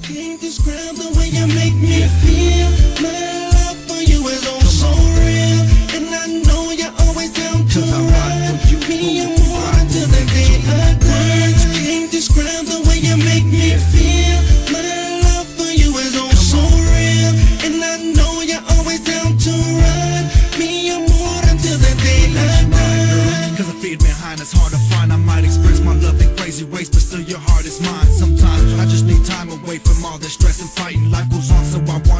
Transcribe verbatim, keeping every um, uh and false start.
Can't describe the way you make me feel. My love for you is oh so real, and I know you're always down to ride me and more until the day I die. Can't describe the way you make me feel. My love for you is oh so real, and I know you're always down to ride me and more until the day I die. Cause I feed behind, it's hard to find. I might express my love in crazy ways, but still your heart is mine. Sometimes I just need time away from all the stress and fighting. Life goes on, so I want